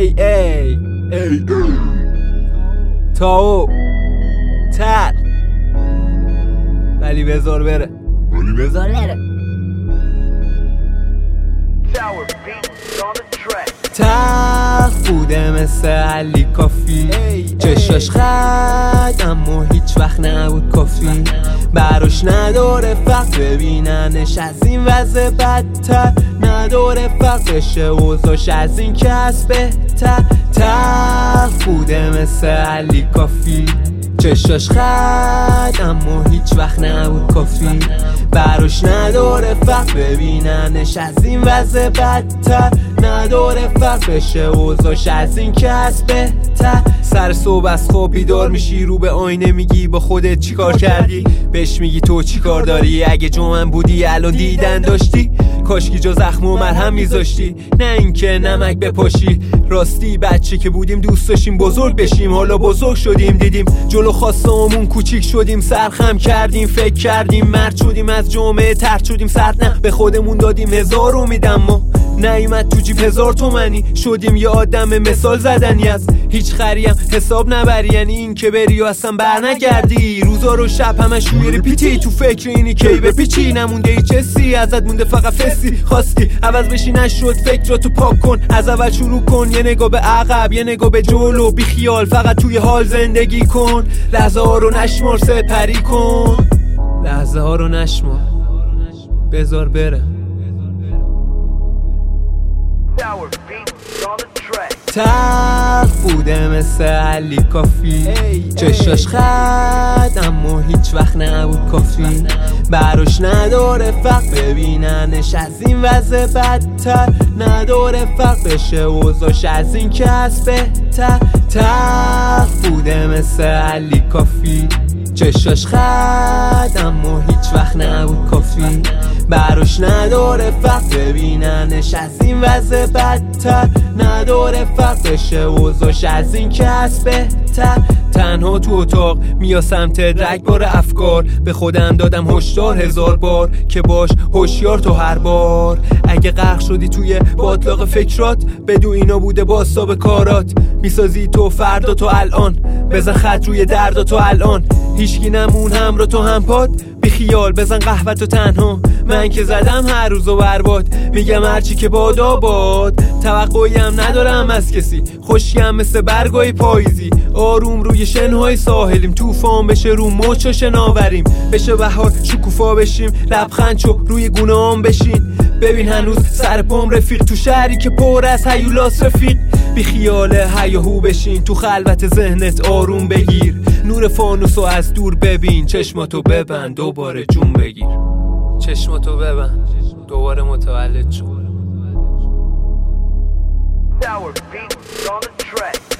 ای ای ای تاو تر ولی بذار بره تلخ بوده مثل علی کافی، چشاش خد اما هیچ وقت نبود کافی. براش نداره فقط ببیننش از این وضع بدتر، نداره فقط بشه اوضاش از این کس بهتر. تلخ بوده مثل علی کافی، چشاش خد اما هیچ وقت نبود کافی. براش نداره فقط ببیننش از این وضع بدتر، نداره فقط بشه اوضاش از این کس بهتر. سر صبح از خواب بیدار میشی، رو به آینه میگی با خودت چیکار کردی، بهش میگی تو چیکار داری، اگه جا من بودی الان دیدن داشتی، کاشکی جا زخم و مرهم میذاشتی نه اینکه نمک بپاشی. راستی بچه که بودیم دوست داشتیم بزرگ بشیم، حالا بزرگ شدیم دیدیم جلو خواستمون کوچیک شدیم، سرخم کردیم فکر کردیم مرد شدیم، از جامعه طرد شدیم سرد، نه به خودمون دادیم 1000 امیدم ما نیومد تو جیب 1000 تومنی، شدیم یه آدم مثال زدنی، از هیچ خریم حساب نبری، یعنی این که بری و اصلا برنگردی. روزا رو شب همش روی ریپیتی، تو فکر اینی کی بپیچی، نمونده هیچ حسی ازت مونده فقط فسی. خواستی عوض بشی نشد، فکراتو پاک کن از اول شروع کن، یه نگاه به عقب یه نگاه به جلو، بی خیال فقط توی حال زندگی کن. لحظه ها رو نشمار سپری کن، لحظه ها رو نشمار بذار بره. تلخ بوده مثل علی کافی، چشاش خد اما هیچ وقت نبود کافی. براش نداره فقط ببیننش از این وضع بدتر، نداره فقط بشه اوضاش از این کس بهتر. تلخ بوده مثل علی کافی، چشاش خد اما هیچ وقت نبود کافی. براش نداره فقط ببیننش از این وضع بدتر، نداره فقط بشه اوضاش از این کس بهتر. تنها تو اتاق میا سمت رگبار افکار، به خودم دادم هشدار 1000 بار که باش هوشیار تو هر بار. اگه غرق شدی توی باطلاق فکرات، بدو اینا بوده بازتاب کارات، میسازی تو فردا تو الان، بزن خط روی دردا تو الان. هیچکی نمون همراه تو هم پاد، بی خیال بزن قهوه تو تنها. من که زدم هر روزو برباد، میگم هرچی که باد آباد. توقعی هم ندارم از کسی، خوشیم مثل برگای پاییزی، آروم روی شنهای ساحلیم. توفان بشه رو مچ و شناوریم، بشه بهار شکوفا بشیم، لبخند شو روی گونه‌ام بشین. ببین هنوز سر پام رفیق، تو شهری که پر از هیولاس رفیق. بی خیال هیاهو بشین، تو خلوت ذهنت آروم بگیر، نور فانوسو از دور ببین. چشماتو ببند دوباره جون بگیر، چشماتو ببند دوباره متولد شو.